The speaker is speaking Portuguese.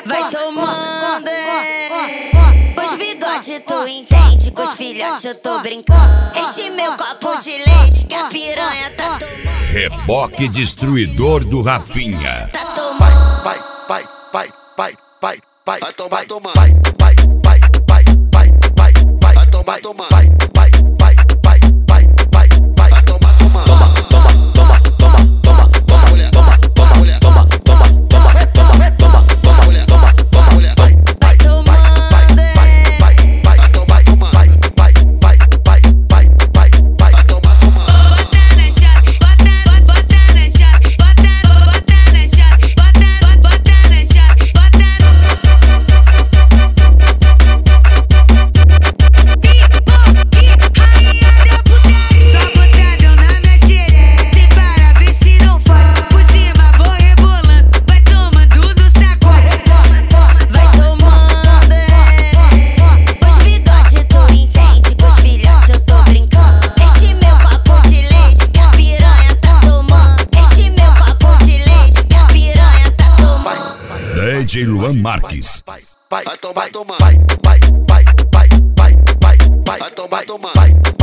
vai tomando. Os bigode tu entende, com os filhotes eu tô brincando. Enche meu copo de leite que a piranha tá tomando. Reboque destruidor do Rafinha. Tá tomando. Vai tomar, tomar. Vai tomar, tomar. DJ Luan Marques. Vai tomar, tomar. Vai tomar, tomar.